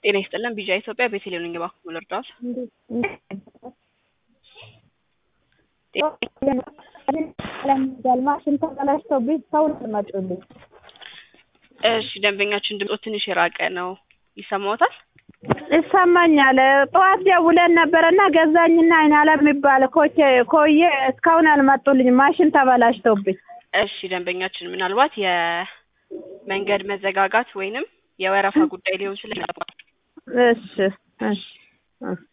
ጤና ይስጥልን ቢጃ ኢትዮጵያ ቤተልሔም ነኝ ባኩ ልርዳዎት ማሽን ተበላሽቶብኝ ሰው መጡልኝ እሺ ደንበኛችን ድምጾ ትንሽ የራቀ ነው ይሰማዎታል ይሰማኛል ጠዋት ደውለን ነበርና ገዛኝና አይናለም የሚባል ኮዬ እስካሁን አልመጡልኝ ማሽን ተበላሽቶብኝ እሺ ደንበኛችን ምናልባት የመንገድ መዘጋጋት ወይንም የወረፋ ጉዳይ ሊሆን ስለነበር እሺ